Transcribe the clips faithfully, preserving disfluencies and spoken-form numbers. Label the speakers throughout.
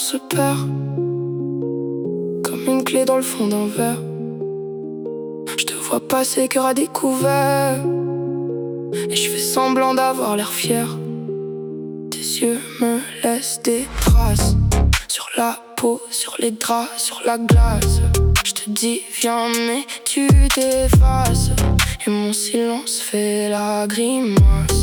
Speaker 1: se perd comme une clé dans le fond d'un verre. Je te vois passer cœur à découvert, et je fais semblant d'avoir l'air fier. Tes yeux me laissent des traces sur la peau, sur les draps, sur la glace. Je te dis viens mais tu t'effaces, et mon silence fait la grimace.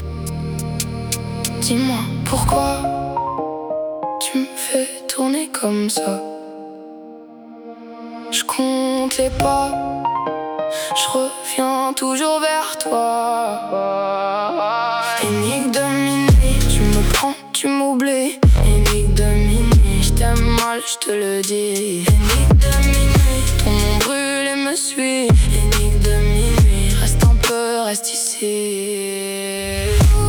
Speaker 1: Dis-moi pourquoi tu me fais tourner comme ça. Je compte les pas, je reviens toujours vers toi. Énigme de minuit, tu me prends, tu m'oublies. Énigme de minuit, je t'aime mal, je te le dis. Énigme de minuit, ton nom brûle et me suit. Énigme de minuit, reste un peu, reste ici.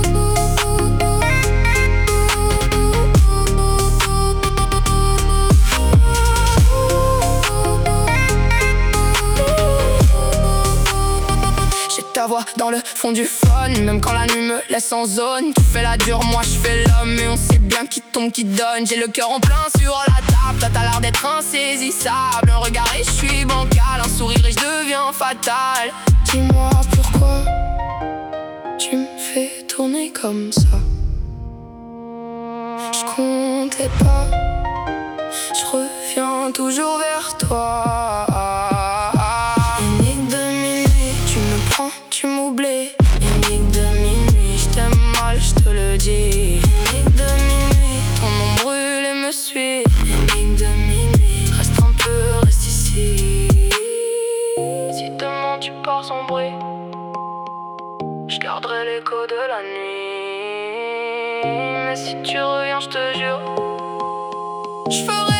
Speaker 1: Ta voix dans le fond du phone, même quand la nuit me laisse en zone. Tu fais la dure, moi je fais l'homme, et on sait bien qui tombe, qui donne. J'ai le cœur en plein sur la table, toi t'as l'air d'être insaisissable. Un regard et je suis bancal, un sourire et je deviens fatal. Dis-moi pourquoi tu me fais tourner comme ça. Je comptais pas, je reviens toujours vers toi. Tu m'oublies, énigme de minuit, je t'aime mal, je te le dis. Énigme de minuit, ton nom brûle et me suit. Énigme de minuit, reste un peu, reste ici. Si demain tu pars sans bruit, je garderai l'écho de la nuit. Mais si tu reviens, je te jure, je ferai